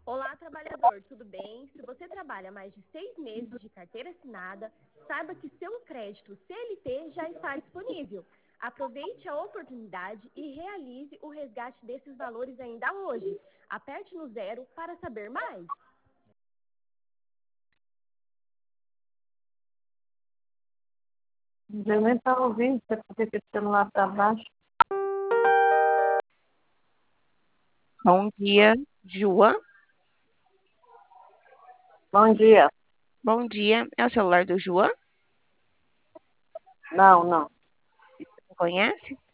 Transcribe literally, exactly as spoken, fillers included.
Olá, trabalhador, tudo bem? Se você trabalha mais de seis meses de carteira assinada, saiba que seu crédito C L T já está disponível. Aproveite a oportunidade e realize o resgate desses valores ainda hoje. Aperte no zero para saber mais. Eu nem estava ouvindo, você porque que o celular está baixo. Bom dia, João. Bom dia. Bom dia. É o celular do João? Não, não. Você conhece?